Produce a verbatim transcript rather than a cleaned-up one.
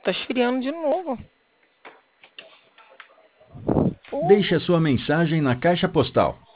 Tá esfriando de novo. Porra. Deixe a sua mensagem na caixa postal